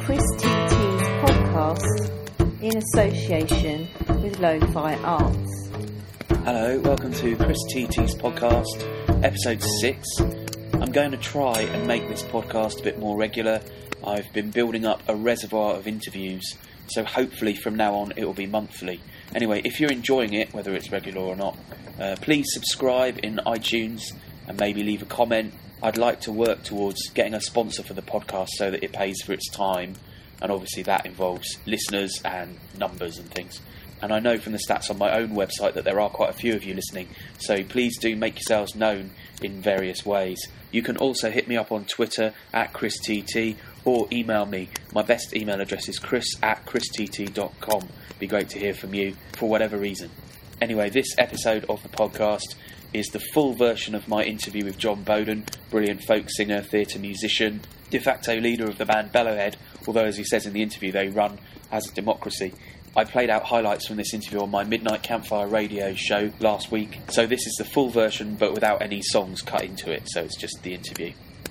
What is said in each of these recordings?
Chris TT's podcast in association with Lo-Fi Arts. Hello, welcome to Chris TT's podcast, episode 6. I'm going to try and make this podcast a bit more regular. I've been building up a reservoir of interviews, so hopefully from now on it will be monthly. Anyway, if you're enjoying it, whether it's regular or not, please subscribe in iTunes and maybe leave a comment. I'd like to work towards getting a sponsor for the podcast so that it pays for its time, and obviously that involves listeners and numbers and things. And I know from the stats on my own website that there are quite a few of you listening, so please do make yourselves known in various ways. You can also hit me up on Twitter at ChrisTT or email me. My best email address is chris@christt.com. Be great to hear from you for whatever reason. Anyway, this episode of the podcast is the full version of my interview with Jon Boden, brilliant folk singer, theatre musician, de facto leader of the band Bellowhead, although as he says in the interview they run as a democracy. I played out highlights from this interview on my Midnight Campfire radio show last week, so this is the full version but without any songs cut into it, so it's just the interview.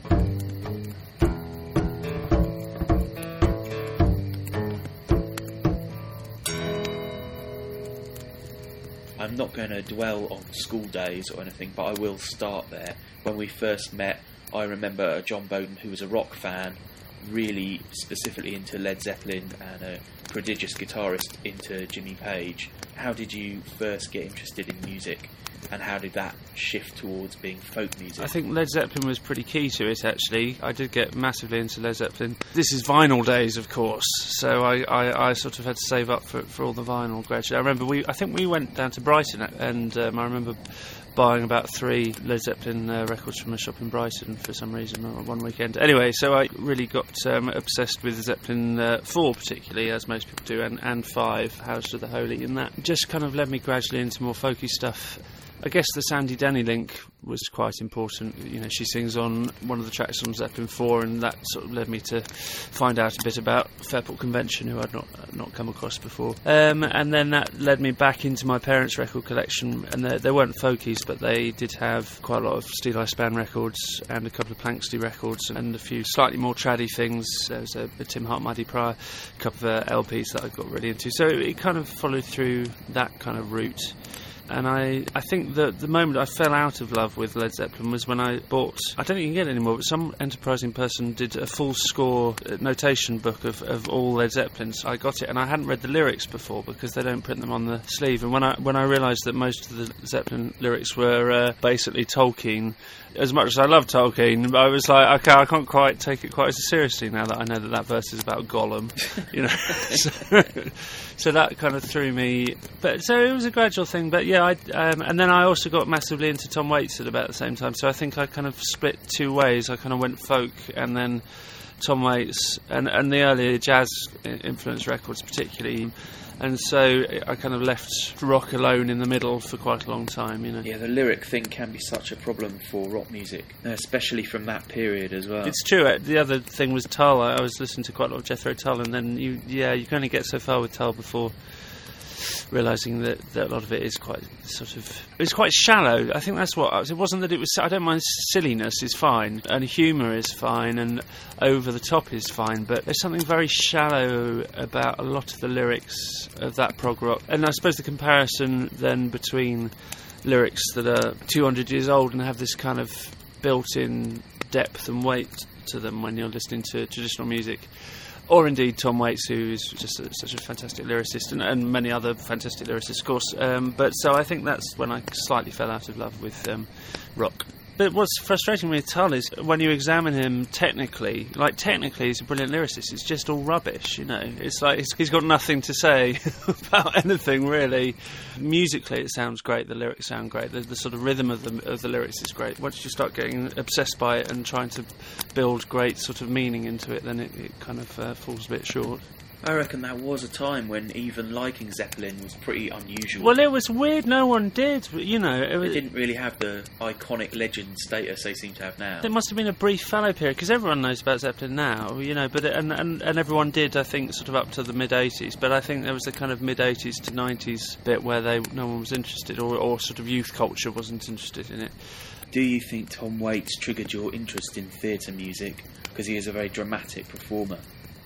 I'm not going to dwell on school days or anything, but I will start there. When we first met, I remember Jon Boden, who was a rock fan, really specifically into Led Zeppelin, and a prodigious guitarist into Jimmy Page. How did you first get interested in music, and how did that shift towards being folk music? I think Led Zeppelin was pretty key to it, actually. I did get massively into Led Zeppelin. This is vinyl days, of course, so I sort of had to save up for all the vinyl gradually. I remember I think we went down to Brighton, and I remember buying about 3 Led Zeppelin records from a shop in Brighton for some reason on one weekend. Anyway, so I really got obsessed with Zeppelin 4 particularly, as most people do, and 5, House of the Holy, and that just kind of led me gradually into more folky stuff. I guess the Sandy Denny link was quite important. You know, she sings on one of the tracks on Zeppelin 4, and that sort of led me to find out a bit about Fairport Convention, who I'd not come across before. And then that led me back into my parents' record collection, and they weren't folkies, but they did have quite a lot of Steel Eye Span records and a couple of Planksty records and a few slightly more traddy things. There was a Tim Hart, Maddie Pryor, a couple of LPs that I got really into. So it kind of followed through that kind of route. And I think that the moment I fell out of love with Led Zeppelin was when I bought, I don't think you can get it anymore, but some enterprising person did a full score notation book of all Led Zeppelins. I got it, and I hadn't read the lyrics before because they don't print them on the sleeve. And when I realised that most of the Zeppelin lyrics were basically Tolkien, as much as I love Tolkien, I was like, okay, I can't quite take it quite as seriously now that I know that verse is about Gollum, you know. So that kind of threw me. But so it was a gradual thing. But yeah, and then I also got massively into Tom Waits at about the same time. So I think I kind of split 2 ways. I kind of went folk, and then Tom Waits, and the earlier jazz influenced records particularly. And so I kind of left rock alone in the middle for quite a long time, you know. Yeah, the lyric thing can be such a problem for rock music, especially from that period as well. It's true. The other thing was Tull. I was listening to quite a lot of Jethro Tull, and then you can only get so far with Tull before realising that a lot of it is quite it's quite shallow. I think that's what it wasn't that it was. I don't mind silliness is fine, and humour is fine, and over the top is fine, but there's something very shallow about a lot of the lyrics of that prog rock. And I suppose the comparison then between lyrics that are 200 years old and have this kind of built-in depth and weight to them when you're listening to traditional music, or indeed Tom Waits, who is just such a fantastic lyricist, and many other fantastic lyricists, of course. But so I think that's when I slightly fell out of love with rock. But what's frustrating with Tull is when you examine him technically he's a brilliant lyricist. It's just all rubbish, you know. It's like he's got nothing to say about anything, really. Musically, it sounds great. The lyrics sound great. The sort of rhythm of the lyrics is great. Once you start getting obsessed by it and trying to build great sort of meaning into it, then it kind of falls a bit short. I reckon there was a time when even liking Zeppelin was pretty unusual. Well, it was weird. No one did, you know. They didn't really have the iconic legend status they seem to have now. There must have been a brief fallow period, because everyone knows about Zeppelin now, you know. But and everyone did, I think, sort of up to the mid '80s. But I think there was a kind of mid '80s to '90s bit where no one was interested, or sort of youth culture wasn't interested in it. Do you think Tom Waits triggered your interest in theatre music because he is a very dramatic performer?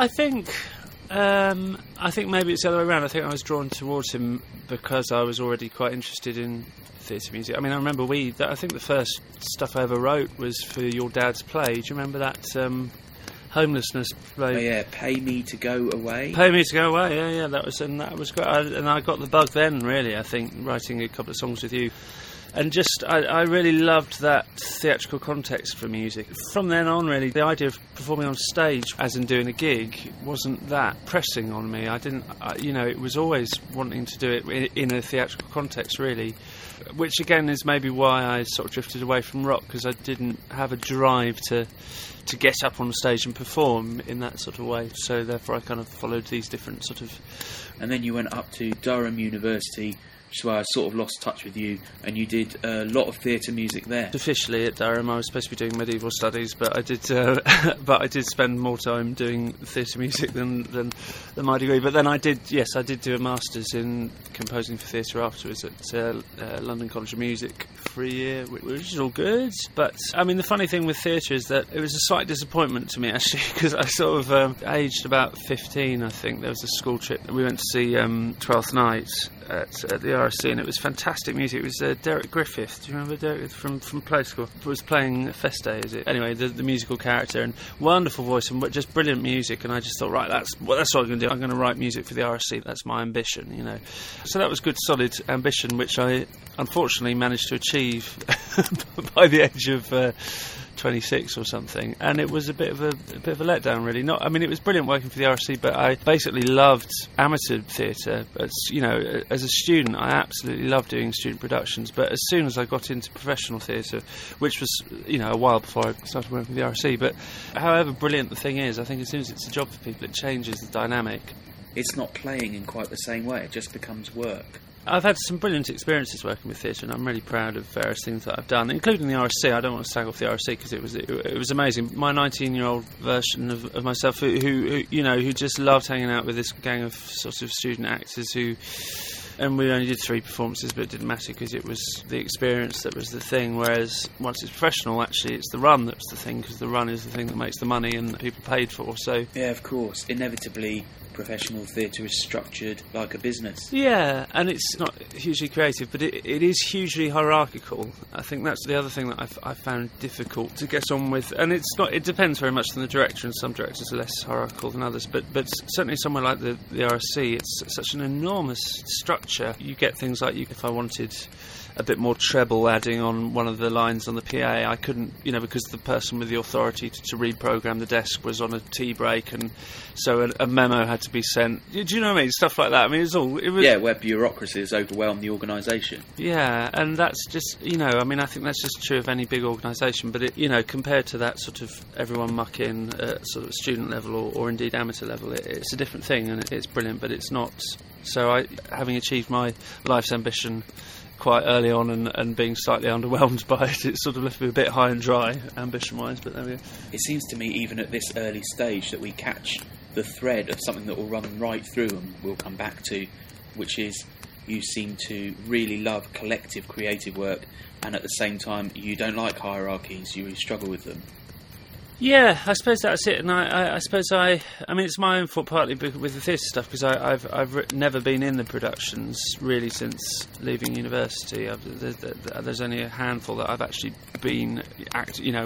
I think maybe it's the other way around. I think I was drawn towards him because I was already quite interested in theatre music. I mean, I remember I think the first stuff I ever wrote was for your dad's play. Do you remember that homelessness play? Oh yeah, Pay Me to Go Away. Pay Me to Go Away. Yeah, that was great. And I got the bug then, really. I think writing a couple of songs with you. And just, I really loved that theatrical context for music. From then on, really, the idea of performing on stage, as in doing a gig, wasn't that pressing on me. It was always wanting to do it in a theatrical context, really. Which, again, is maybe why I sort of drifted away from rock, because I didn't have a drive to get up on stage and perform in that sort of way. So, therefore, I kind of followed these different sort of... And then you went up to Durham University, which is why I sort of lost touch with you, and you did a lot of theatre music there. Officially at Durham, I was supposed to be doing medieval studies, but I did spend more time doing theatre music than my degree. But then I did do a master's in composing for theatre afterwards at London College of Music for a year, which is all good. But I mean, the funny thing with theatre is that it was a slight disappointment to me, actually, because I sort of aged about 15, I think. There was a school trip that we went to see Twelfth Night at the RSC, and it was fantastic music. It was Derek Griffith. Do you remember Derek from Play School? It was playing Feste, is it? Anyway, the musical character, and wonderful voice and just brilliant music. And I just thought, right, that's what I'm going to do. I'm going to write music for the RSC. That's my ambition, you know. So that was good, solid ambition, which I unfortunately managed to achieve by the age of 26 or something, and it was a bit of a letdown, really. It was brilliant working for the RSC, but I basically loved amateur theatre. As a student, I absolutely loved doing student productions, but as soon as I got into professional theatre, which was, a while before I started working for the RSC, but however brilliant the thing is, I think as soon as it's a job for people, it changes the dynamic. It's not playing in quite the same way, it just becomes work. I've had some brilliant experiences working with theatre, and I'm really proud of various things that I've done, including the RSC. I don't want to slag off the RSC because it was amazing. My 19-year-old version of myself, who just loved hanging out with this gang of sort of student actors and we only did 3 performances, but it didn't matter because it was the experience that was the thing. Whereas once it's professional, actually, it's the run that's the thing, because the run is the thing that makes the money and that people paid for. So yeah, of course, inevitably, professional theatre is structured like a business. Yeah, and it's not hugely creative, but it is hugely hierarchical. I think that's the other thing that I found difficult to get on with. And it's not. It depends very much on the director, and some directors are less hierarchical than others. But certainly somewhere like the RSC, it's such an enormous structure. You get things like, if I wanted a bit more treble adding on one of the lines on the PA, I couldn't, because the person with the authority to reprogram the desk was on a tea break, and so a memo had to be sent. Do you know what I mean? Stuff like that. I mean, it was yeah, where bureaucracy has overwhelmed the organisation. Yeah, and that's just, I think that's just true of any big organisation, but compared to that sort of everyone muck in at sort of student level or indeed amateur level, it's a different thing, and it's brilliant, but it's not. So having achieved my life's ambition quite early on and being slightly underwhelmed by it sort of left me a bit high and dry ambition-wise, but there we go. It seems to me, even at this early stage, that we catch the thread of something that will run right through, and we'll come back to, which is you seem to really love collective creative work, and at the same time you don't like hierarchies, you really struggle with them. Yeah, I suppose that's it, and I suppose it's my own fault partly with the theatre stuff, because I've never been in the productions really since leaving university. There's only a handful that I've actually been not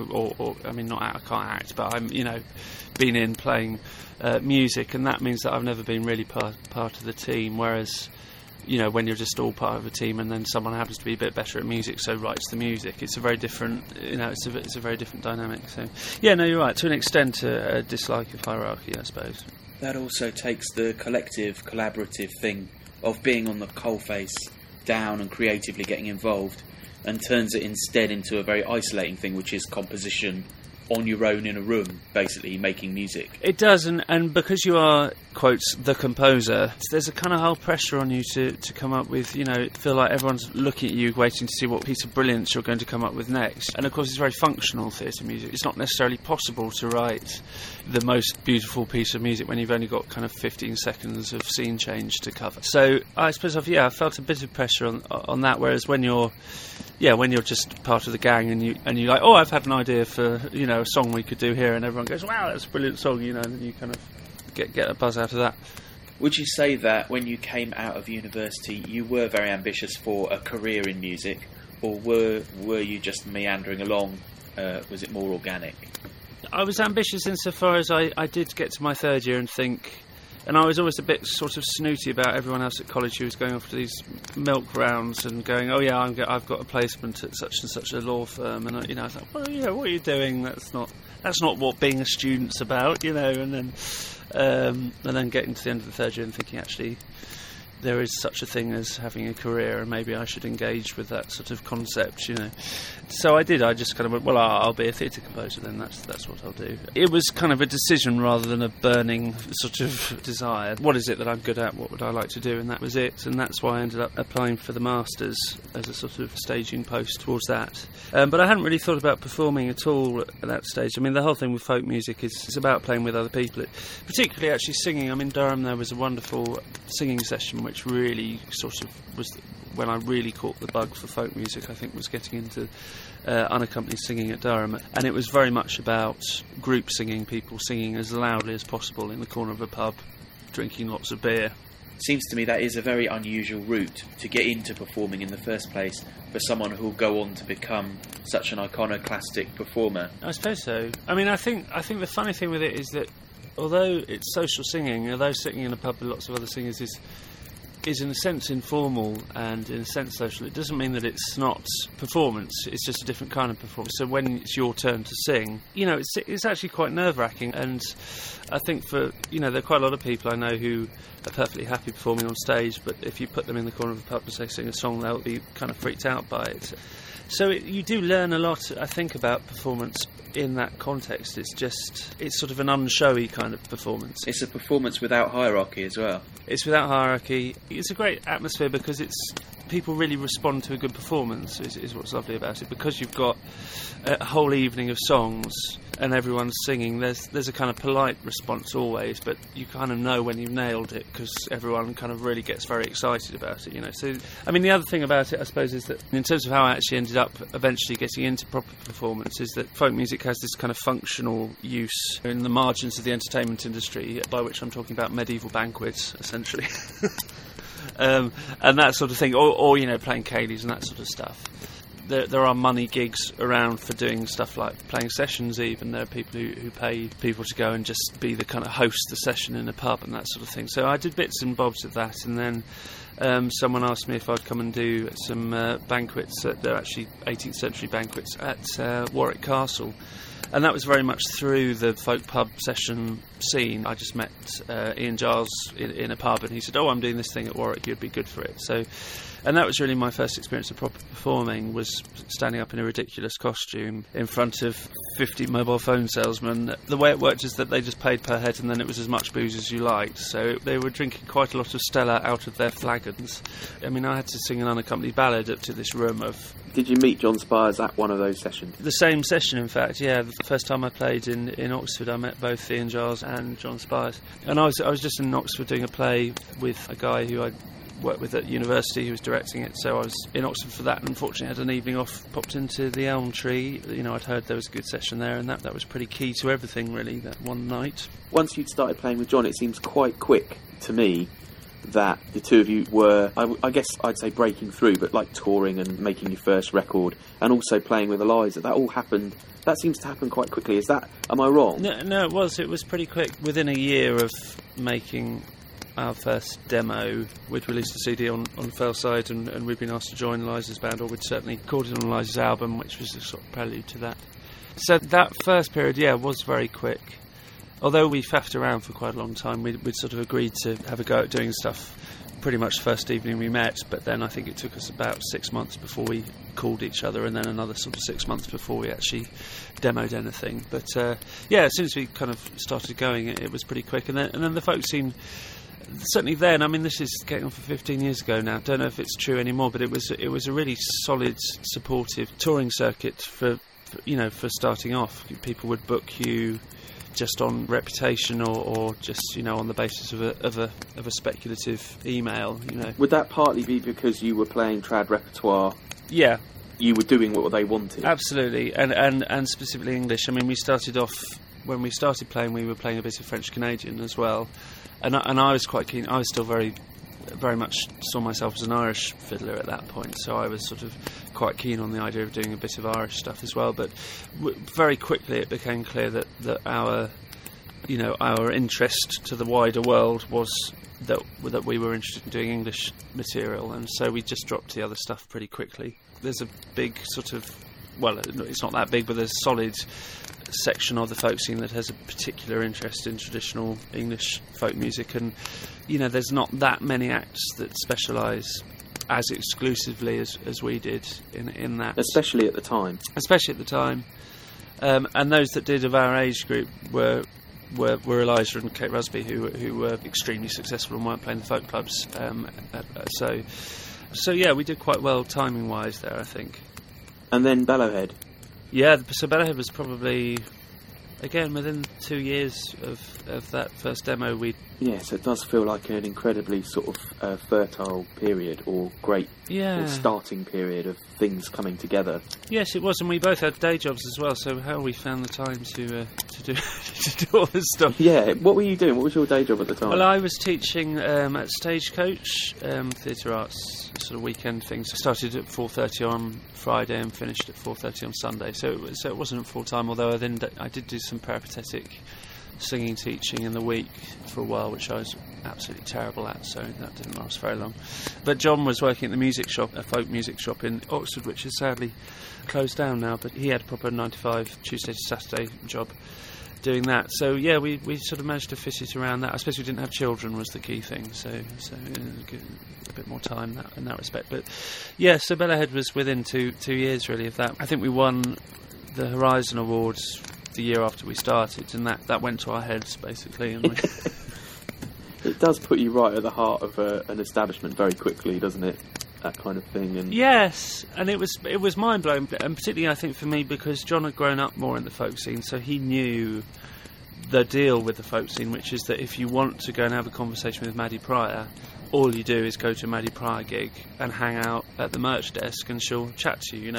I can't act, but I'm been in playing music, and that means that I've never been really part of the team. Whereas when you're just all part of a team and then someone happens to be a bit better at music, so writes the music, it's a very different, it's a very different dynamic. So, yeah, no, you're right. To an extent, a dislike of hierarchy, I suppose. That also takes the collective, collaborative thing of being on the coalface down and creatively getting involved, and turns it instead into a very isolating thing, which is composition on your own in a room, basically making music. It does, and because you are, quotes, the composer, there's a kind of whole pressure on you to come up with, feel like everyone's looking at you waiting to see what piece of brilliance you're going to come up with next. And of course it's very functional theatre music. It's not necessarily possible to write the most beautiful piece of music when you've only got kind of 15 seconds of scene change to cover. So I suppose I've felt a bit of pressure on that, whereas when you're just part of the gang and you're like, I've had an idea for, a song we could do here, and everyone goes, wow, that's a brilliant song, and you kind of get a buzz out of that. Would you say that when you came out of university, you were very ambitious for a career in music, or were you just meandering along? Was it more organic? I was ambitious insofar as I did get to my third year and think, and I was always a bit sort of snooty about everyone else at college who was going off to these milk rounds and going, oh yeah, I've got a placement at such and such a law firm, and I was like, well, what are you doing? That's not what being a student's about, and then getting to the end of the third year and thinking, actually, there is such a thing as having a career, and maybe I should engage with that sort of concept, So I did. I just kind of went, well, I'll be a theatre composer then. That's what I'll do. It was kind of a decision rather than a burning sort of desire. What is it that I'm good at? What would I like to do? And that was it. And that's why I ended up applying for the Masters as a sort of staging post towards that. But I hadn't really thought about performing at all at that stage. I mean, the whole thing with folk music is about playing with other people. Particularly actually singing. I mean, Durham, there was a wonderful singing session which really sort of was when I really caught the bug for folk music. I think was getting into unaccompanied singing at Durham, and it was very much about group singing, people singing as loudly as possible in the corner of a pub, drinking lots of beer. Seems to me that is a very unusual route to get into performing in the first place for someone who will go on to become such an iconoclastic performer. I suppose so. I mean, I think the funny thing with it is that although it's social singing, although sitting in a pub with lots of other singers is in a sense informal and in a sense social, it doesn't mean that it's not performance. It's just a different kind of performance. So when it's your turn to sing, it's actually quite nerve-wracking. And I think there are quite a lot of people I know who are perfectly happy performing on stage, but if you put them in the corner of a pub and say sing a song, they'll be kind of freaked out by it. So you do learn a lot, I think, about performance in that context. It's sort of an unshowy kind of performance. It's a performance without hierarchy as well. It's without hierarchy. It's a great atmosphere because people really respond to a good performance is what's lovely about it, because you've got a whole evening of songs and everyone's singing. There's a kind of polite response always, but you kind of know when you've nailed it because everyone kind of really gets very excited about it, So, I mean, the other thing about it, I suppose, is that in terms of how I actually ended up eventually getting into proper performance, is that folk music has this kind of functional use in the margins of the entertainment industry, by which I'm talking about medieval banquets, essentially. And that sort of thing, or playing ceilidhs and that sort of stuff. There are money gigs around for doing stuff like playing sessions even. There are people who pay people to go and just be the kind of host the session in a pub and that sort of thing. So I did bits and bobs of that, and then someone asked me if I'd come and do some banquets. They're actually 18th century banquets at Warwick Castle. And that was very much through the folk pub session scene. I just met Ian Giles in a pub, and he said, I'm doing this thing at Warwick, you'd be good for it. And that was really my first experience of proper performing, was standing up in a ridiculous costume in front of 50 mobile phone salesmen. The way it worked is that they just paid per head, and then it was as much booze as you liked. So they were drinking quite a lot of Stella out of their flagons. I mean, I had to sing an unaccompanied ballad up to this room of... Did you meet John Spires at one of those sessions? The same session, in fact, yeah. The first time I played in Oxford, I met both Ian Giles and John Spires. And I was just in Oxford doing a play with a guy who I'd worked with at university who was directing it, so I was in Oxford for that, and unfortunately had an evening off, popped into the Elm Tree. I'd heard there was a good session there, and that was pretty key to everything, really, that one night. Once you'd started playing with John, it seems quite quick to me that the two of you were, I guess I'd say breaking through, but like touring and making your first record, and also playing with Eliza. That all happened, that seems to happen quite quickly. Am I wrong? No, it was pretty quick. Within a year of making our first demo, we'd released a CD on Fellside, and we'd been asked to join Eliza's band, or we'd certainly recorded on Eliza's album, which was a sort of prelude to that. So that first period, was very quick. Although we faffed around for quite a long time, we'd sort of agreed to have a go at doing stuff pretty much the first evening we met, but then I think it took us about 6 months before we called each other, and then another sort of 6 months before we actually demoed anything. But as soon as we kind of started going, it was pretty quick. And then the folk scene, certainly then, I mean, this is getting on for 15 years ago now, don't know if it's true anymore, but it was a really solid, supportive touring circuit for starting off. People would book you just on reputation or just on the basis of a speculative email. Would that partly be because you were playing trad repertoire? Yeah, you were doing what they wanted. Absolutely, and specifically English. I mean, we started off when we started playing, we were playing a bit of French Canadian as well, and I was quite keen. I was still very much saw myself as an Irish fiddler at that point, so I was sort of quite keen on the idea of doing a bit of Irish stuff as well. But very quickly it became clear that our interest to the wider world was that we were interested in doing English material, and so we just dropped the other stuff pretty quickly. There's a big sort of, well, it's not that big, but there's a solid section of the folk scene that has a particular interest in traditional English folk music, and there's not that many acts that specialise as exclusively as we did in that, especially at the time. And those that did of our age group were Eliza and Kate Rusby, who were extremely successful and weren't playing the folk clubs. So yeah, we did quite well timing wise there, I think. And then Bellowhead. Yeah, so Bellowhead was probably, again, within 2 years of that first demo. So it does feel like an incredibly sort of fertile period, or great starting period of things coming together. Yes, it was, and we both had day jobs as well, so how we found the time to do all this stuff. Yeah, what were you doing? What was your day job at the time? Well, I was teaching at Stagecoach, theatre arts, sort of weekend things. I started at 4:30 on Friday and finished at 4:30 on Sunday, so it wasn't full time, although I did do some peripatetic singing teaching in the week for a while, which I was absolutely terrible at, so that didn't last very long. But John was working at the music shop, a folk music shop in Oxford, which is sadly closed down now, but he had a proper 9 to 5 Tuesday to Saturday job doing that. So yeah, we sort of managed to fit it around that. I suppose we didn't have children was the key thing, so a bit more time in that respect. But yeah, so Bellowhead was within two years really of that. I think we won the Horizon Awards the year after we started, and that went to our heads basically. And it does put you right at the heart of an establishment very quickly, doesn't it? That kind of thing. And yes, and it was mind blowing, and particularly I think for me because John had grown up more in the folk scene, so he knew the deal with the folk scene, which is that if you want to go and have a conversation with Maddie Pryor, all you do is go to a Maddie Pryor gig and hang out at the merch desk, and she'll chat to you.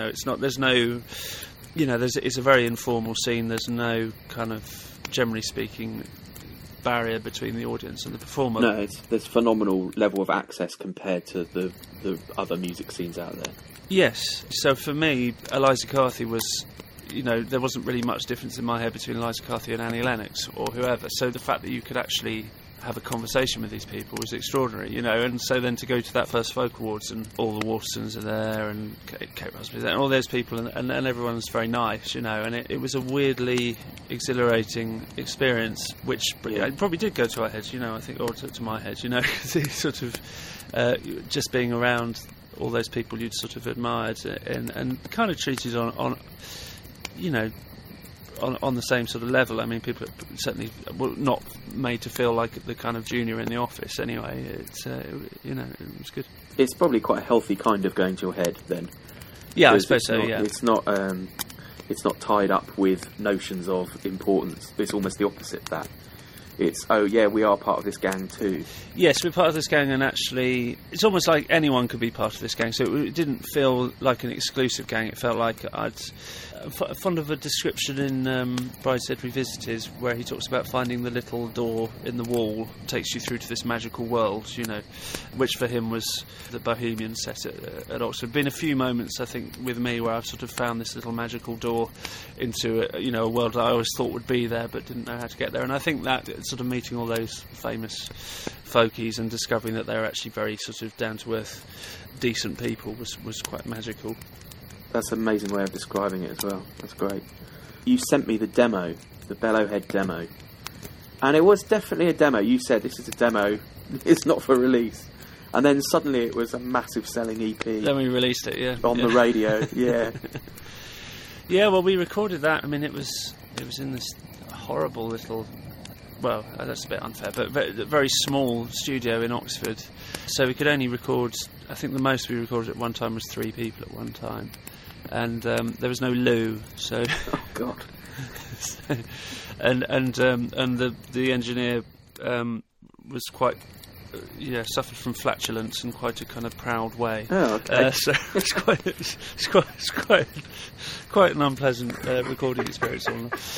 It's a very informal scene. There's no kind of, generally speaking, barrier between the audience and the performer. No, there's phenomenal level of access compared to the other music scenes out there. Yes. So for me, Eliza Carthy was, there wasn't really much difference in my head between Eliza Carthy and Annie Lennox or whoever. So the fact that you could actually have a conversation with these people was extraordinary, and so then to go to that first Folk Awards and all the Watersons are there and Kate Rusby there and all those people and everyone's very nice, and it was a weirdly exhilarating experience, which it probably did go to our heads, I think, or to my head, because sort of just being around all those people you'd sort of admired and kind of treated on the same sort of level. I mean, people certainly were not made to feel like the kind of junior in the office anyway. It was good. It's probably quite a healthy kind of going to your head then. Yeah, I suppose so, yeah. It's not tied up with notions of importance. It's almost the opposite of that. It's, we are part of this gang too. Yes, we're part of this gang, and actually it's almost like anyone could be part of this gang, so it didn't feel like an exclusive gang. It felt like I'd fond of a description in Brideshead Revisited where he talks about finding the little door in the wall takes you through to this magical world, which for him was the Bohemian set at Oxford. Been a few moments, I think, with me where I've sort of found this little magical door into a world that I always thought would be there but didn't know how to get there, and I think that sort of meeting all those famous folkies and discovering that they're actually very sort of down-to-earth, decent people was quite magical. That's an amazing way of describing it as well. That's great. You sent me the demo, the Bellowhead demo, and it was definitely a demo. You said this is a demo, it's not for release, and then suddenly it was a massive selling EP. Then we released it, yeah, on the radio, yeah. Yeah, well, we recorded that. I mean, it was in this horrible little, well, that's a bit unfair, but very small studio in Oxford. So we could only record, I think the most we recorded at one time was 3 people at one time. And there was no loo, so... Oh, God. and the engineer was quite suffered from flatulence in quite a kind of proud way. Oh, okay. So it's quite an unpleasant recording experience.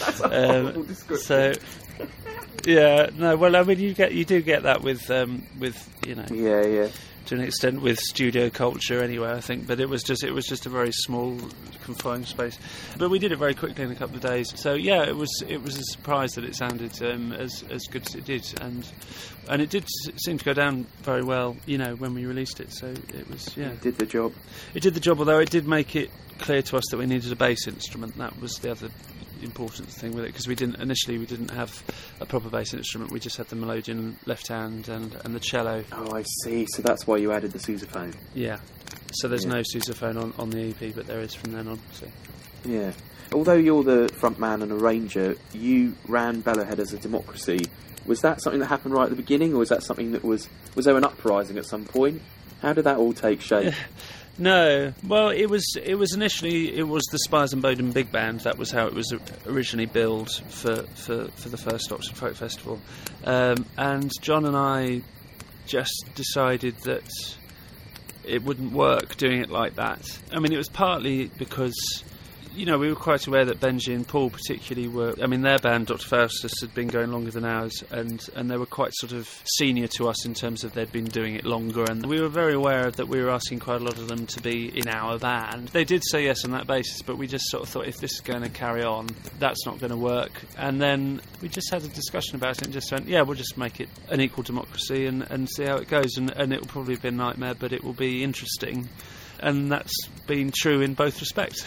So yeah, no. Well, I mean, you do get that with Yeah. to an extent with studio culture anyway, I think, but it was just a very small confined space, but we did it very quickly in a couple of days. So yeah, it was a surprise that it sounded as good as it did, and it did seem to go down very well, when we released it. So it was, It did the job. It did the job, although it did make it clear to us that we needed a bass instrument. That was the other important thing with it, because we didn't have a proper bass instrument. We just had the melodeon left hand and the cello. Oh, I see. So that's why you added the sousaphone. Yeah. So there's no sousaphone on the EP, but there is from then on. So. Yeah. Although you're the front man and arranger, you ran Bellowhead as a democracy. Was that something that happened right at the beginning, or was that something that was there an uprising at some point? How did that all take shape? No, well, it was initially the Spires and Bowden Big Band. That was how it was originally billed for the first Oxford Folk Festival, and John and I just decided that it wouldn't work doing it like that. I mean, it was partly because we were quite aware that Benji and Paul particularly were... I mean, their band, Dr. Faustus, had been going longer than ours, and they were quite sort of senior to us in terms of they'd been doing it longer, and we were very aware that we were asking quite a lot of them to be in our band. They did say yes on that basis, but we just sort of thought, if this is going to carry on, that's not going to work. And then we just had a discussion about it and just went, yeah, we'll just make it an equal democracy and see how it goes, and it will probably be a nightmare, but it will be interesting. And that's been true in both respects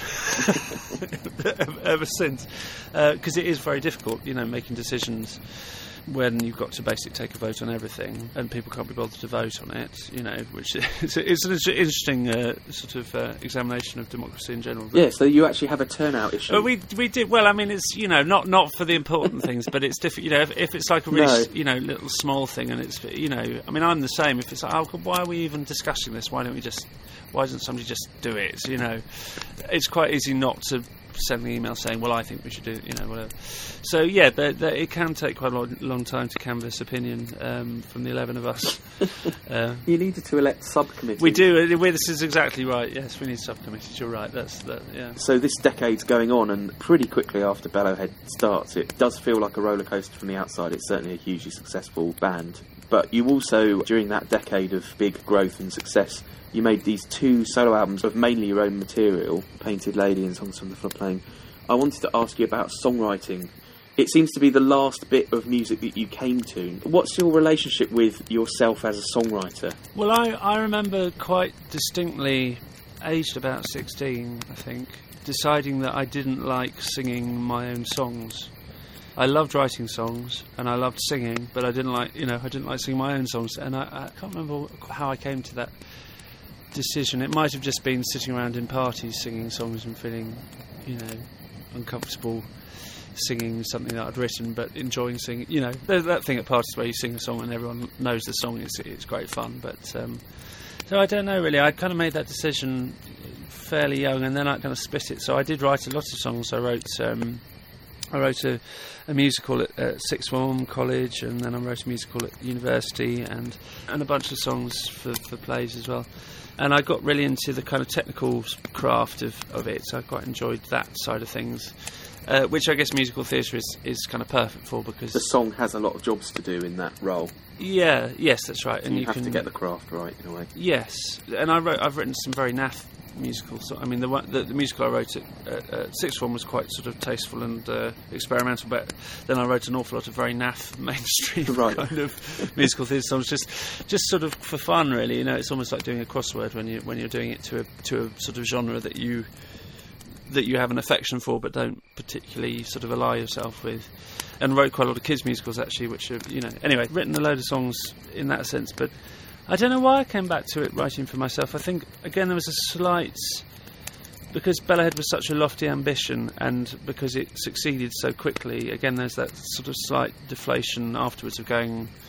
ever since, because it is very difficult, making decisions when you've got to basically take a vote on everything and people can't be bothered to vote on it, which is an interesting sort of examination of democracy in general. Yeah, so you actually have a turnout issue. We did. Well, I mean, it's not for the important things, but it's different. If it's like a really little small thing, and it's I mean, I'm the same. If it's like, why are we even discussing this? Why doesn't somebody just do it? It's quite easy not to send an email saying, well, I think we should do it, whatever. So yeah, it can take quite a long time to canvass opinion from the 11 of us. You needed to elect subcommittees. We do. This is exactly right. Yes, we need subcommittees. You're right. Yeah. So this decade's going on, and pretty quickly after Bellowhead starts, it does feel like a roller coaster from the outside. It's certainly a hugely successful band. But you also, during that decade of big growth and success, you made these 2 solo albums of mainly your own material, Painted Lady and Songs from the Floodplain. I wanted to ask you about songwriting. It seems to be the last bit of music that you came to. What's your relationship with yourself as a songwriter? Well, I remember quite distinctly, aged about 16, I think, deciding that I didn't like singing my own songs. I loved writing songs and I loved singing, but I didn't like singing my own songs. And I can't remember how I came to that decision. It might have just been sitting around in parties singing songs and feeling, uncomfortable singing something that I'd written, but enjoying singing. There's that thing at parties where you sing a song and everyone knows the song. It's great fun, but so I don't know really. I kind of made that decision fairly young, and then I kind of split it. So I did write a lot of songs. I wrote a musical at Sixth Form College, and then I wrote a musical at university, and a bunch of songs for plays as well. And I got really into the kind of technical craft of it, so I quite enjoyed that side of things, which I guess musical theatre is kind of perfect for, because... The song has a lot of jobs to do in that role. Yeah, yes, that's right. So and you have to get the craft right, in a way. Yes, and I've written some very naff musicals. I mean, the musical I wrote at Sixth Form was quite sort of tasteful and experimental, but then I wrote an awful lot of very naff mainstream kind of musical theatre songs, just sort of for fun, really. It's almost like doing a crossword when you're doing it to a sort of genre that you have an affection for but don't particularly sort of ally yourself with. And wrote quite a lot of kids musicals actually, which are anyway, written a load of songs in that sense, but I don't know why I came back to it writing for myself. I think, again, there was a slight... Because Bellowhead was such a lofty ambition, and because it succeeded so quickly, again, there's that sort of slight deflation afterwards of going,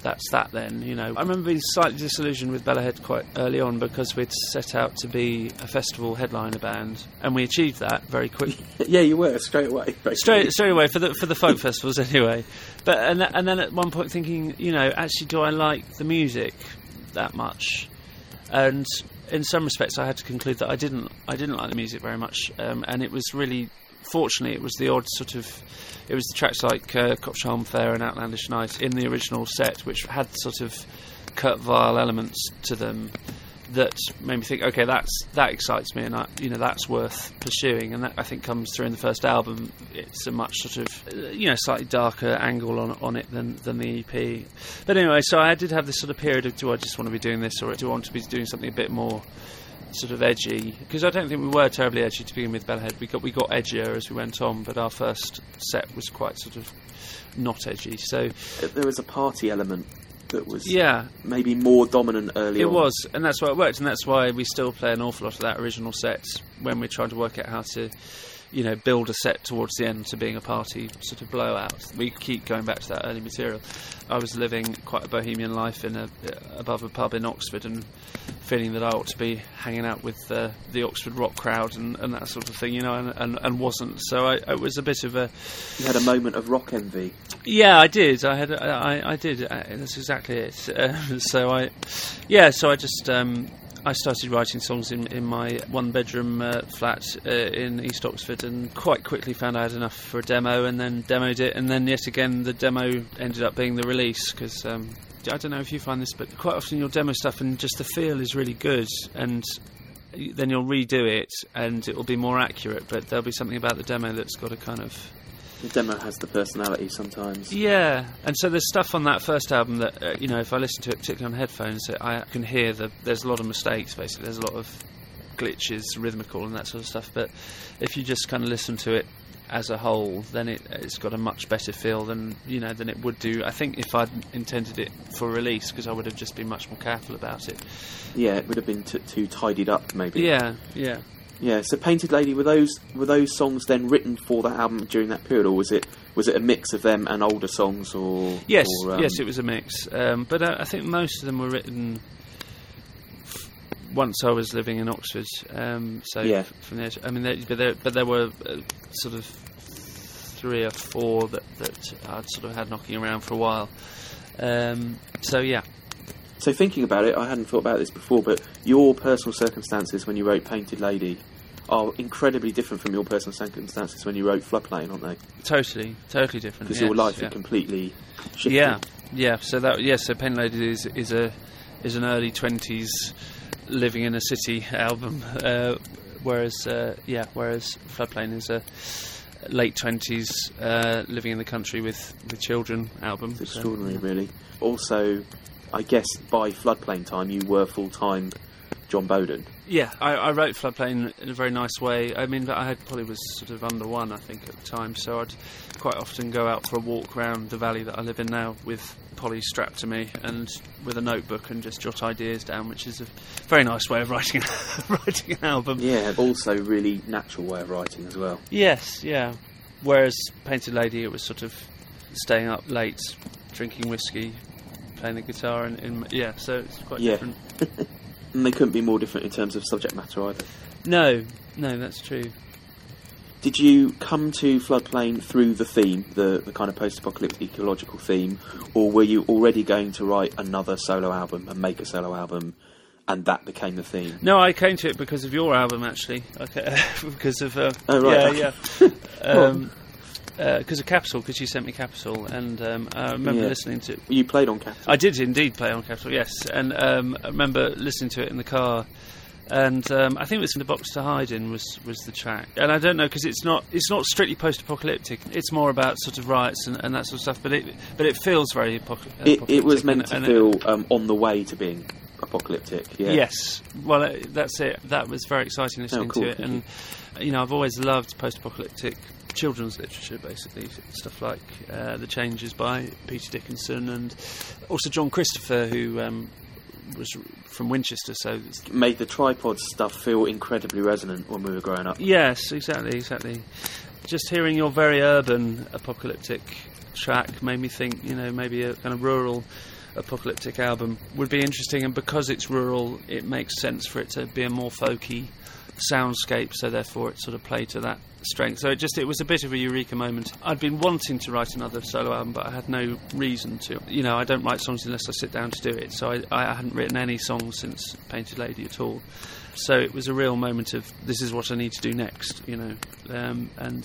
that's that then, you know. I remember being slightly disillusioned with Bellowhead quite early on because we'd set out to be a festival headliner band, and we achieved that very quickly. Yeah, you were, straight away. Straight away, for the folk festivals anyway. But and then at one point thinking, you know, actually, do I like the music that much? And in some respects, I had to conclude that I didn't like the music very much, and it was really, fortunately, it was the odd sort of, it was the tracks like Copsham Fair and Outlandish Night in the original set, which had sort of Kurt Weill elements to them that made me think, okay, that excites me, and that's worth pursuing, and that I think comes through in the first album. It's a much sort of, you know, slightly darker angle on it than the EP. But anyway, so I did have this sort of period of, do I just want to be doing this, or do I want to be doing something a bit more sort of edgy? Because I don't think we were terribly edgy to begin with, Bellowhead. We got edgier as we went on, but our first set was quite sort of not edgy. So there was a party element that was yeah, maybe more dominant early on. It was, and that's why it worked, and that's why we still play an awful lot of that original set when we're trying to work out how to, you know, build a set towards the end to being a party sort of blowout. We keep going back to that early material. I was living quite a bohemian life above a pub in Oxford, and feeling that I ought to be hanging out with the Oxford rock crowd and that sort of thing, you know, and wasn't. So it was a bit of a... You had a moment of rock envy. Yeah, I did. I did. That's exactly it. So I just... I started writing songs in my one-bedroom flat in East Oxford, and quite quickly found I had enough for a demo, and then demoed it, and then yet again the demo ended up being the release, because I don't know if you find this, but quite often you'll demo stuff and just the feel is really good, and then you'll redo it and it will be more accurate, but there'll be something about the demo that's got a kind of... The demo has the personality sometimes. Yeah, and so there's stuff on that first album that, you know, if I listen to it particularly on headphones, I can hear there's a lot of mistakes, basically. There's a lot of glitches, rhythmical and that sort of stuff, but if you just kind of listen to it as a whole, then it's got a much better feel than it would do, I think, if I'd intended it for release, because I would have just been much more careful about it. Yeah, it would have been too tidied up, maybe. Yeah. Yeah, so Painted Lady, were those songs then written for that album during that period, or was it a mix of them and older songs, or... Yes, it was a mix. But I think most of them were written once I was living in Oxford. So yeah. From there, I mean, but there were sort of 3 or 4 that I'd sort of had knocking around for a while. So yeah. So thinking about it, I hadn't thought about this before, but your personal circumstances when you wrote Painted Lady are incredibly different from your personal circumstances when you wrote Floodplain, aren't they? Totally different. Because your life had completely shifted. Yeah. So Painted Lady is an early 20s living in a city album, whereas Floodplain is a late 20s living in the country with children album. It's extraordinary, really. Also, I guess by Floodplain time you were full-time John Bowden. Yeah, I wrote Floodplain in a very nice way. I mean, I probably was sort of under 1, I think, at the time, so I'd quite often go out for a walk around the valley that I live in now with Polly strapped to me and with a notebook and just jot ideas down, which is a very nice way of writing an album. Yeah, also really natural way of writing as well. Yes, yeah. Whereas Painted Lady, it was sort of staying up late, drinking whiskey, playing the guitar, so it's quite different. And they couldn't be more different in terms of subject matter either. No, that's true. Did you come to Floodplain through the theme, the kind of post-apocalyptic ecological theme, or were you already going to write another solo album and make a solo album, and that became the theme? No, I came to it because of your album, actually. Okay, because of oh right, yeah. Because of Capital, because you sent me Capital, and I remember listening to it. You played on Capital? I did indeed play on Capital, yes, and I remember listening to it in the car, and I think it was In the Box to Hide In was the track, and I don't know, because it's not strictly post-apocalyptic, it's more about sort of riots and that sort of stuff, but it feels very apocalyptic. It was meant to feel on the way to being apocalyptic, yeah. Yes, well, that's it. That was very exciting listening to it, and I've always loved post-apocalyptic children's literature, basically, stuff like The Changes by Peter Dickinson, and also John Christopher, who was from Winchester, so made the Tripod stuff feel incredibly resonant when we were growing up. Yes, exactly. Just hearing your very urban apocalyptic track made me think, maybe a kind of rural apocalyptic album would be interesting, and because it's rural, it makes sense for it to be a more folky soundscape, so therefore it sort of played to that strength. So it was a bit of a eureka moment. I'd been wanting to write another solo album, but I had no reason to. You know, I don't write songs unless I sit down to do it, so I hadn't written any songs since Painted Lady at all. So it was a real moment of, this is what I need to do next, you know, and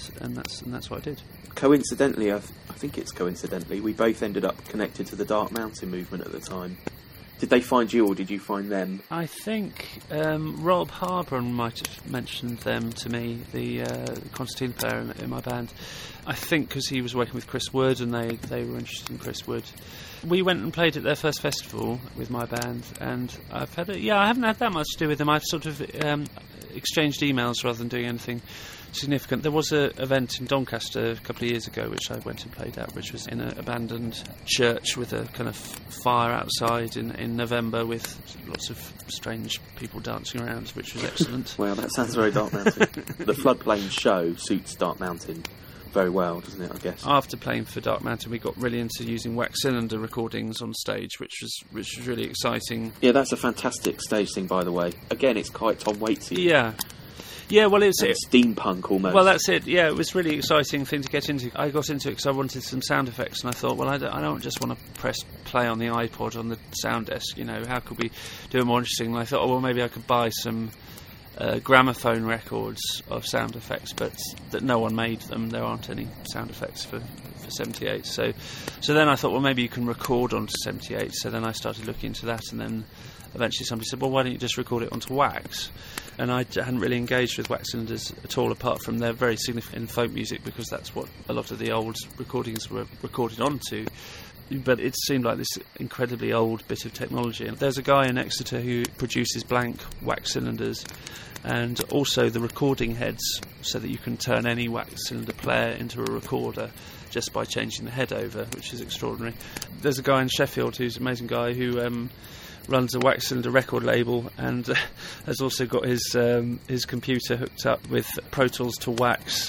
that's what I did. Coincidentally, I think it's coincidentally, we both ended up connected to the Dark Mountain movement at the time. Did they find you, or did you find them? I think Rob Harburn might have mentioned them to me, the concertina player in my band. I think because he was working with Chris Wood, and they were interested in Chris Wood. We went and played at their first festival with my band, and I haven't had that much to do with them. I've sort of exchanged emails rather than doing anything significant. There was an event in Doncaster a couple of years ago which I went and played at, which was in an abandoned church with a kind of fire outside in November with lots of strange people dancing around, which was excellent. Well, that sounds very Dark Mountain. The Floodplain show suits Dark Mountain very well, doesn't it, I guess? After playing for Dark Mountain, we got really into using wax cylinder recordings on stage, which was really exciting. Yeah, that's a fantastic stage thing, by the way. Again, it's quite Tom Waitsy. Yeah, well, it's steampunk almost. Well, that's it. Yeah, it was a really exciting thing to get into. I got into it because I wanted some sound effects, and I thought, well, I don't just want to press play on the iPod on the sound desk. You know, how could we do it more interesting? And I thought, oh, well, maybe I could buy some gramophone records of sound effects, but that no one made them. There aren't any sound effects for 78. So then I thought, well, maybe you can record onto 78. So then I started looking into that, and then eventually somebody said, well, why don't you just record it onto wax? And I hadn't really engaged with wax cylinders at all, apart from they're very significant in folk music, because that's what a lot of the old recordings were recorded onto. But it seemed like this incredibly old bit of technology. And there's a guy in Exeter who produces blank wax cylinders, and also the recording heads, so that you can turn any wax cylinder player into a recorder just by changing the head over, which is extraordinary. There's a guy in Sheffield who's an amazing guy who runs a wax cylinder record label, and has also got his computer hooked up with Pro Tools to wax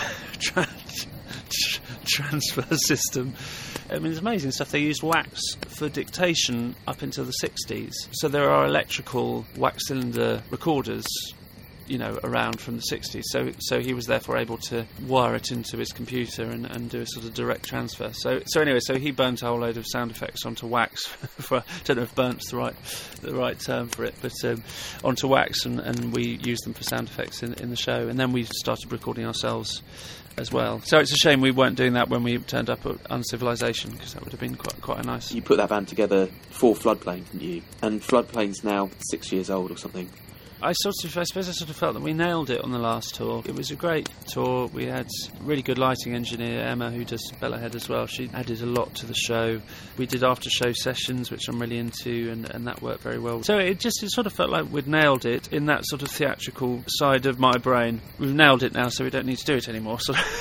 transfer system. I mean, it's amazing stuff. They used wax for dictation up into the 60s. So there are electrical wax cylinder recorders, you know, around from the 60s. So he was therefore able to wire it into his computer and do a sort of direct transfer. So anyway, he burnt a whole load of sound effects onto wax. I don't know if burnt's the right term for it, but onto wax, and we used them for sound effects in the show. And then we started recording ourselves as well. So it's a shame we weren't doing that when we turned up at Uncivilization, because that would have been quite a nice. You put that band together for Floodplain, didn't you? And Floodplain's now 6 years old or something. I suppose I sort of felt that we nailed it on the last tour. It was a great tour. We had really good lighting engineer, Emma, who does Bellowhead as well. She added a lot to the show. We did after-show sessions, which I'm really into, and that worked very well. So it sort of felt like we'd nailed it in that sort of theatrical side of my brain. We've nailed it now, so we don't need to do it anymore.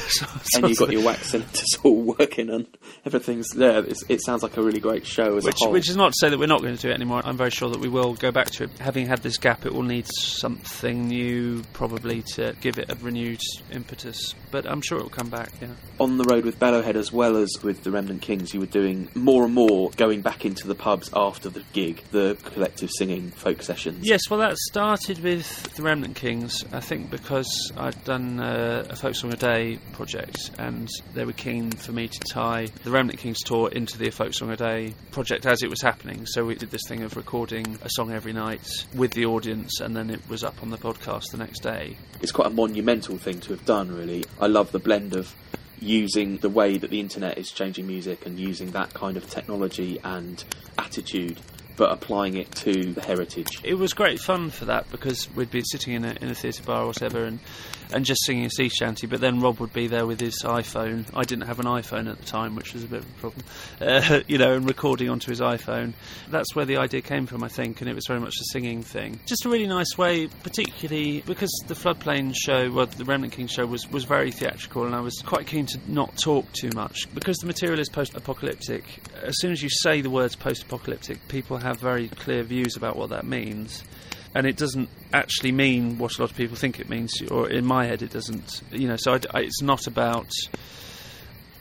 And you've got your wax cylinders all working, and everything's there. It sounds like a really great show as a whole. Which is not to say that we're not going to do it anymore. I'm very sure that we will go back to it. Having had this gap, it will need something new, probably, to give it a renewed impetus, but I'm sure it will come back. Yeah. On the road with Bellowhead, as well as with the Remnant Kings, you were doing more and more going back into the pubs after the gig, the collective singing folk sessions. Yes, well, that started with the Remnant Kings, I think, because I'd done a Folk Song a Day project, and they were keen for me to tie the Remnant Kings tour into the Folk Song a Day project as it was happening. So we did this thing of recording a song every night with the audience, and then it was up on the podcast the next day. It's quite a monumental thing to have done, really. I love the blend of using the way that the internet is changing music and using that kind of technology and attitude, but applying it to the heritage. It was great fun for that, because we'd be sitting in a theatre bar or whatever and just singing a sea shanty, but then Rob would be there with his iPhone. I didn't have an iPhone at the time, which was a bit of a problem, and recording onto his iPhone. That's where the idea came from, I think, and it was very much a singing thing. Just a really nice way, particularly because the Floodplain show, well, the Remnant King show was very theatrical, and I was quite keen to not talk too much. Because the material is post-apocalyptic, as soon as you say the words post-apocalyptic, people have very clear views about what that means. And it doesn't actually mean what a lot of people think it means, or in my head it doesn't. So it's not about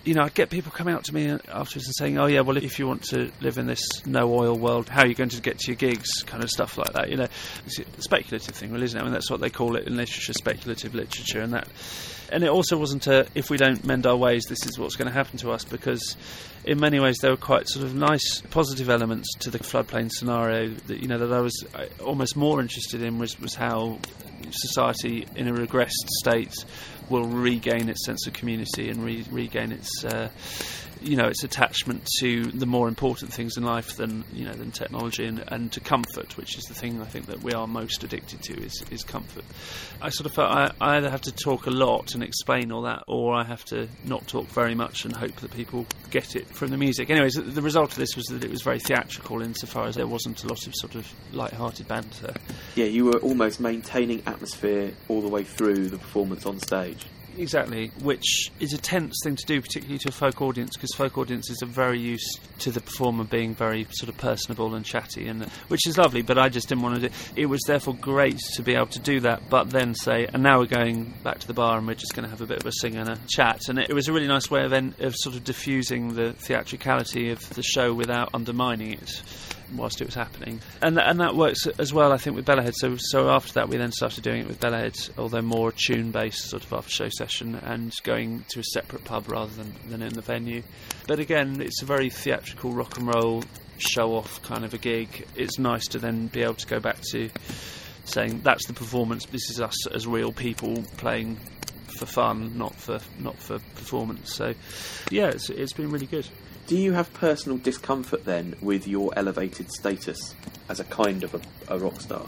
I'd get people coming up to me afterwards and saying, oh yeah, well, if you want to live in this no-oil world, how are you going to get to your gigs, kind of stuff like that, It's a speculative thing, really, isn't it? I mean, that's what they call it in literature, speculative literature, and it also wasn't if we don't mend our ways, this is what's going to happen to us, because in many ways there were quite sort of nice, positive elements to the floodplain scenario that I was almost more interested in was how society in a regressed state will regain its sense of community and regain its its attachment to the more important things in life than technology and to comfort, which is the thing I think that we are most addicted to is comfort. I sort of felt I either have to talk a lot and explain all that, or I have to not talk very much and hope that people get it from the music. Anyways, the result of this was that it was very theatrical insofar as there wasn't a lot of sort of light-hearted banter. Yeah, you were almost maintaining atmosphere all the way through the performance on stage. Exactly, which is a tense thing to do, particularly to a folk audience, because folk audiences are very used to the performer being very sort of personable and chatty, and which is lovely, but I just didn't want to do. It was therefore great to be able to do that, but then say, and now we're going back to the bar and we're just going to have a bit of a sing and a chat, and it was a really nice way of sort of diffusing the theatricality of the show without undermining it whilst it was happening, and that works as well, I think, with Bellowhead. So after that we then started doing it with Bellowhead, although more tune based sort of after show session, and going to a separate pub rather than in the venue. But again, it's a very theatrical rock and roll show off kind of a gig. It's nice to then be able to go back to saying that's the performance, this is us as real people playing for fun, not for performance. So yeah, it's been really good. Do you have personal discomfort then with your elevated status as a kind of a rock star?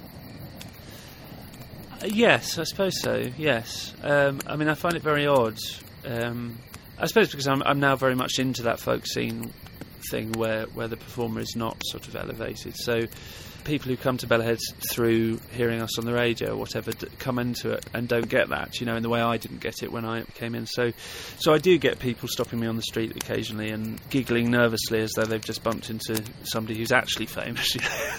Yes, I suppose so, yes. I mean, I find it very odd. I suppose because I'm now very much into that folk scene thing where the performer is not sort of elevated. So people who come to Bellowhead through hearing us on the radio or whatever come into it and don't get that, in the way I didn't get it when I came in. So I do get people stopping me on the street occasionally and giggling nervously as though they've just bumped into somebody who's actually famous.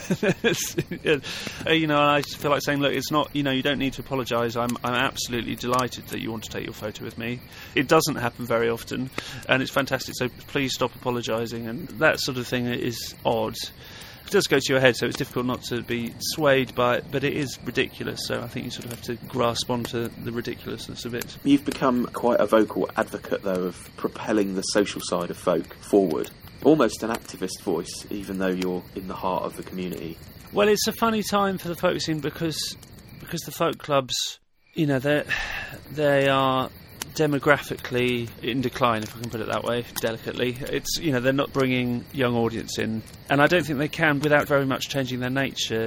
And I feel like saying, look, it's not, you don't need to apologise. I'm absolutely delighted that you want to take your photo with me. It doesn't happen very often, and it's fantastic. So please stop apologising, and that sort of thing is odd. It does go to your head, so it's difficult not to be swayed by it, but it is ridiculous, so I think you sort of have to grasp onto the ridiculousness of it. You've become quite a vocal advocate, though, of propelling the social side of folk forward. Almost an activist voice, even though you're in the heart of the community. Well, it's a funny time for the folk scene because the folk clubs, they are demographically in decline, if I can put it that way, delicately. It's, they're not bringing young audience in, and I don't think they can without very much changing their nature.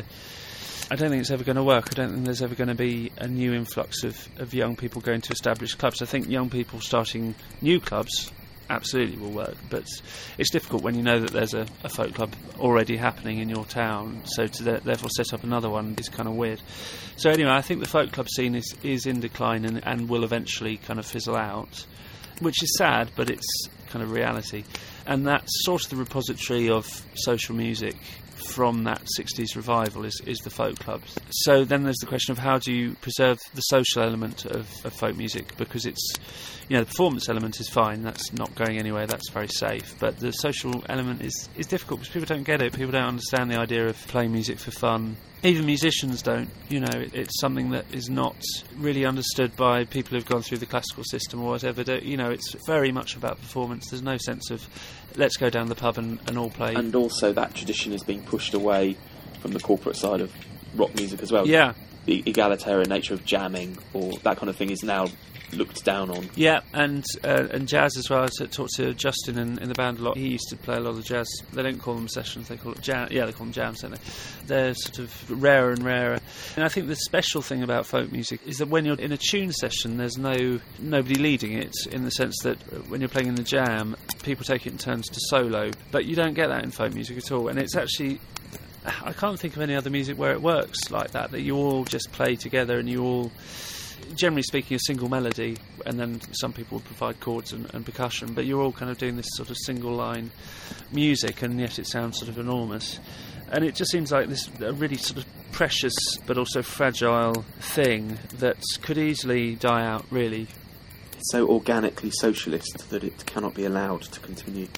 I don't think it's ever going to work. I don't think there's ever going to be a new influx of young people going to established clubs. I think young people starting new clubs absolutely will work, but it's difficult when you know that there's a folk club already happening in your town, so to therefore set up another one is kind of weird. So anyway, I think the folk club scene is in decline and will eventually kind of fizzle out, which is sad, but it's kind of reality. And that's sort of the repository of social music from that 60s revival is the folk clubs. So then there's the question of how do you preserve the social element of folk music, because it's, the performance element is fine, that's not going anywhere, that's very safe, but the social element is difficult because people don't get it, people don't understand the idea of playing music for fun. Even musicians don't, it's something that is not really understood by people who've gone through the classical system or whatever. It's very much about performance. There's no sense of let's go down the pub and all play. And also that tradition is being pushed away from the corporate side of rock music as well. Yeah. The egalitarian nature of jamming or that kind of thing is now looked down on. Yeah, and jazz as well. I talked to Justin in the band a lot. He used to play a lot of jazz. They don't call them sessions, they call it jam. Yeah, they call them jams, don't they? They're sort of rarer and rarer. And I think the special thing about folk music is that when you're in a tune session, there's nobody leading it, in the sense that when you're playing in the jam, people take it in turns to solo. But you don't get that in folk music at all. And it's actually, I can't think of any other music where it works like that you all just play together and you all, generally speaking, a single melody, and then some people would provide chords and percussion, but you're all kind of doing this sort of single line music, and yet it sounds sort of enormous. And it just seems like this a really sort of precious but also fragile thing that could easily die out, really. so organically socialist that it cannot be allowed to continue?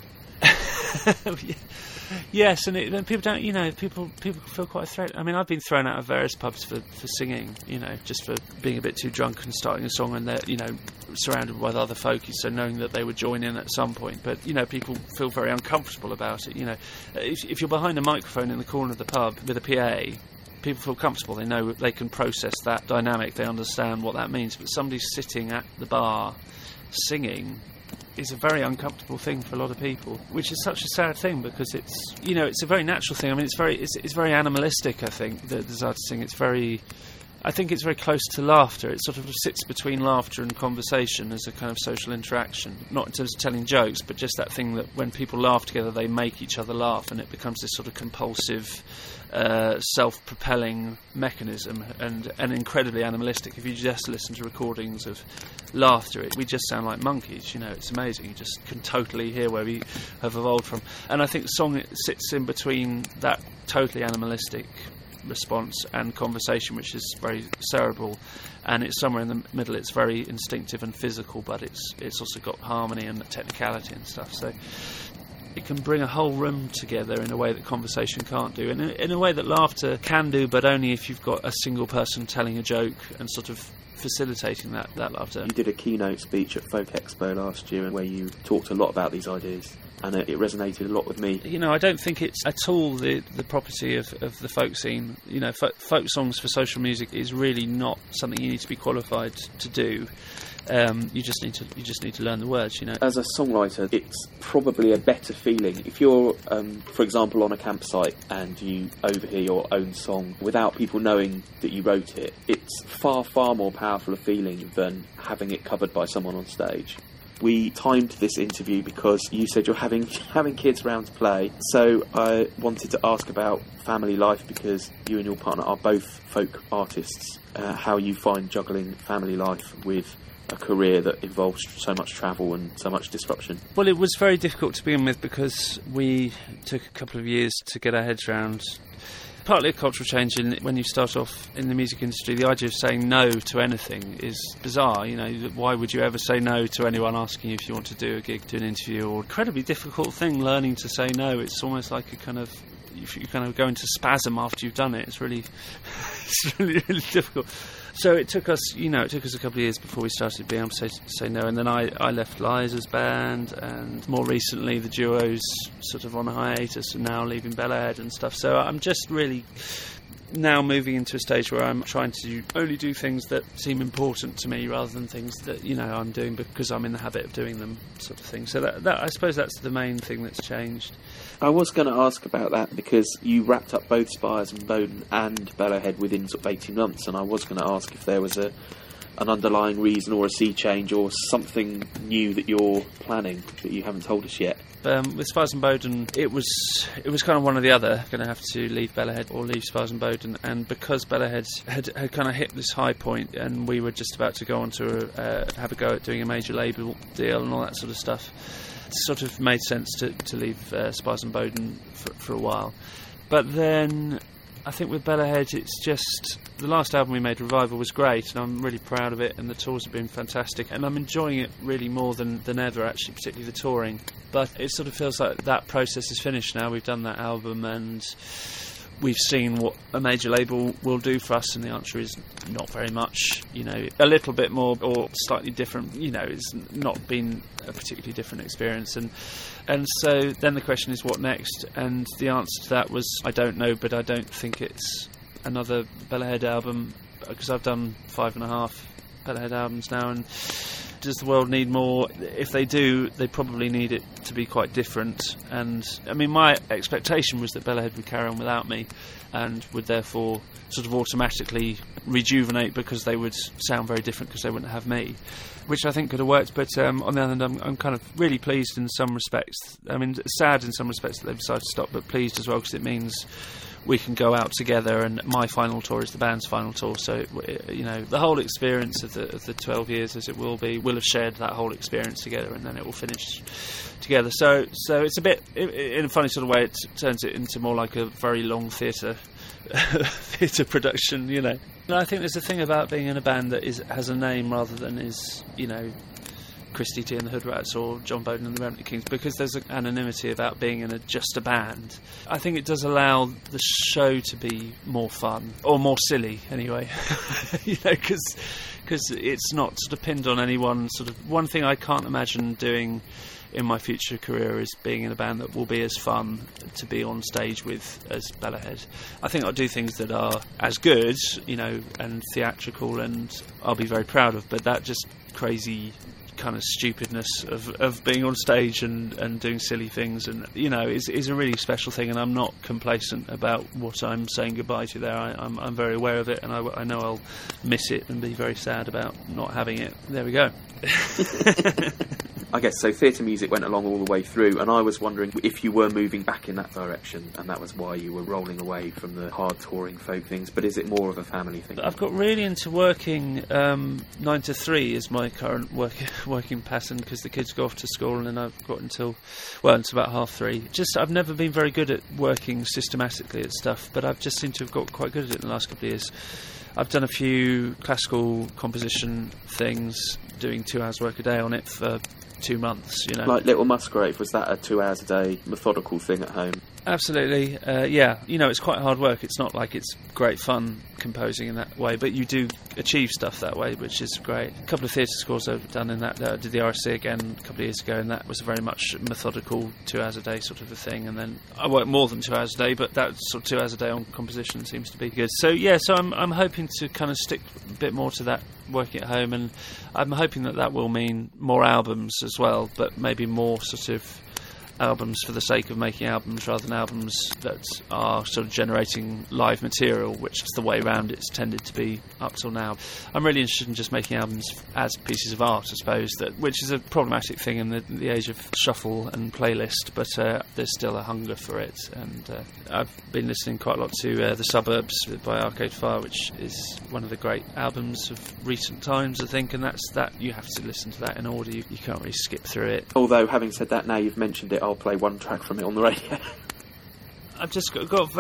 Yes, and people don't, people feel quite a threat. I mean, I've been thrown out of various pubs for singing, just for being a bit too drunk and starting a song, and they're, surrounded by other folkies, so knowing that they would join in at some point. But, people feel very uncomfortable about it, If you're behind a microphone in the corner of the pub with a PA, people feel comfortable. They know they can process that dynamic. They understand what that means. But somebody sitting at the bar singing is a very uncomfortable thing for a lot of people, which is such a sad thing, because it's it's a very natural thing. I mean, it's very animalistic. I think the desire to sing. I think it's very close to laughter. It sort of sits between laughter and conversation as a kind of social interaction, not in terms of telling jokes, but just that thing that when people laugh together, they make each other laugh, and it becomes this sort of compulsive, self-propelling mechanism, and incredibly animalistic. If you just listen to recordings of laughter, we just sound like monkeys. It's amazing. You just can totally hear where we have evolved from. And I think the song sits in between that totally animalistic response and conversation, which is very cerebral, and it's somewhere in the middle. It's very instinctive and physical, but it's also got harmony and technicality and stuff, so it can bring a whole room together in a way that conversation can't do, and in a way that laughter can do, but only if you've got a single person telling a joke and sort of facilitating that laughter. You did a keynote speech at Folk Expo last year where you talked a lot about these ideas, and it resonated a lot with me. I don't think it's at all the property of the folk scene. Folk songs for social music is really not something you need to be qualified to do. You just need to learn the words. As a songwriter, it's probably a better feeling if you're, for example, on a campsite and you overhear your own song without people knowing that you wrote it. It's far more powerful a feeling than having it covered by someone on stage. We timed this interview because you said you're having kids round to play, so I wanted to ask about family life, because you and your partner are both folk artists, how you find juggling family life with a career that involves so much travel and so much disruption. Well, it was very difficult to begin with, because we took a couple of years to get our heads around. Partly a cultural change when you start off in the music industry. The idea of saying no to anything is bizarre. Why would you ever say no to anyone asking you if you want to do a gig, do an interview, or incredibly difficult thing, learning to say no. It's almost like you kind of go into spasm after you've done it. It's really difficult. So it took us a couple of years before we started being able to say no. And then I left Liza's band, and more recently the duo's sort of on a hiatus and now leaving Bellowhead and stuff. So I'm just really now moving into a stage where I'm trying to only do things that seem important to me, rather than things that I'm doing because I'm in the habit of doing them, sort of thing. So that I suppose that's the main thing that's changed. I was going to ask about that, because you wrapped up both Spiers and Boden and Bellowhead within sort of 18 months, and I was going to ask if there was an underlying reason or a sea change or something new that you're planning that you haven't told us yet. With Spiers and Boden, it was kind of one or the other. Going to have to leave Bellowhead or leave Spiers and Boden, and because Bellowhead had kind of hit this high point, and we were just about to go on to have a go at doing a major label deal and all that sort of stuff, it sort of made sense to leave Spiers and Boden for a while. But then I think with Bellowhead, it's just the last album we made, Revival, was great, and I'm really proud of it, and the tours have been fantastic, and I'm enjoying it really more than ever, actually, particularly the touring. But it sort of feels like that process is finished now. We've done that album, and we've seen what a major label will do for us, and the answer is not very much. A little bit more or slightly different. It's not been a particularly different experience, and so then the question is, what next? And the answer to that was, I don't know, but I don't think it's another Bellowhead album, because I've done 5.5 Bellowhead albums now, and does the world need more? If they do, they probably need it to be quite different. And I mean, my expectation was that Bellowhead would carry on without me, and would therefore sort of automatically rejuvenate, because they would sound very different because they wouldn't have me, which I think could have worked. But on the other hand, I'm kind of really pleased in some respects. I mean, sad in some respects that they decided to stop, but pleased as well, because it means we can go out together, and my final tour is the band's final tour, so the whole experience of the 12 years, as it will have shared that whole experience together, and then it will finish together. So it's a bit, in a funny sort of way, it turns it into more like a very long theatre production, And I think there's a thing about being in a band that has a name rather than is Chris T.T. and the Hood Rats or John Bowden and the Remnant Kings, because there's an anonymity about being in just a band. I think it does allow the show to be more fun, or more silly anyway, because it's not sort of pinned on any one sort of... One thing I can't imagine doing in my future career is being in a band that will be as fun to be on stage with as Bellowhead. I think I'll do things that are as good, and theatrical, and I'll be very proud of, but that just crazy kind of stupidness of being on stage and doing silly things, and is a really special thing, and I'm not complacent about what I'm saying goodbye to there. I'm very aware of it, and I know I'll miss it and be very sad about not having it. There we go. I guess so. Theatre music went along all the way through, and I was wondering if you were moving back in that direction, and that was why you were rolling away from the hard touring folk things. But is it more of a family thing? I've got really into working 9 to 3 is my current working pattern, because the kids go off to school, and then I've got until about 3:30. I've never been very good at working systematically at stuff, but I've just seemed to have got quite good at it in the last couple of years. I've done a few classical composition things, doing 2 hours work a day on it for 2 months, Like Little Musgrave, was that a 2 hours a day methodical thing at home? Absolutely, yeah. It's quite hard work. It's not like it's great fun composing in that way, but you do achieve stuff that way, which is great. A couple of theatre scores I've done in that. I did the RSC again a couple of years ago, and that was very much methodical, 2 hours a day sort of a thing. And then I work more than 2 hours a day, but that sort of 2 hours a day on composition seems to be good. So I'm hoping to kind of stick a bit more to that, working at home, and I'm hoping that will mean more albums as well, but maybe more sort of albums for the sake of making albums rather than albums that are sort of generating live material, which is the way around it's tended to be up till now. I'm really interested in just making albums as pieces of art, I suppose, which is a problematic thing in the age of shuffle and playlist, but there's still a hunger for it, and I've been listening quite a lot to The Suburbs by Arcade Fire, which is one of the great albums of recent times, I think, and that's that. You have to listen to that in order. You can't really skip through it. Although, having said that, now you've mentioned it, I'll play one track from it on the radio. I've just got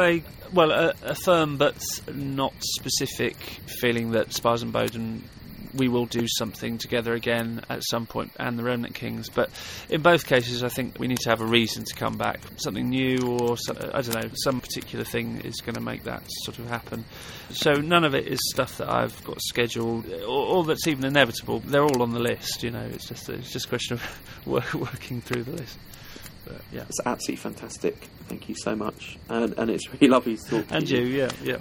a firm but not specific feeling that Spires and Bowden, we will do something together again at some point, and the Remnant Kings. But in both cases, I think we need to have a reason to come back, something new, or I don't know, some particular thing is going to make that sort of happen. So none of it is stuff that I've got scheduled, or that's even inevitable. They're all on the list, It's just a question of working through the list. But, yeah. It's absolutely fantastic. Thank you so much, and it's really lovely to talk to you. And you, yeah.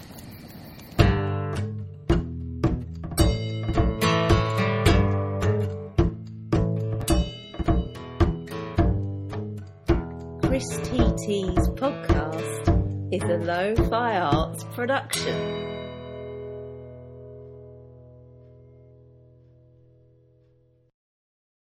Chris T.T.'s podcast is a Lo-Fi Arts production.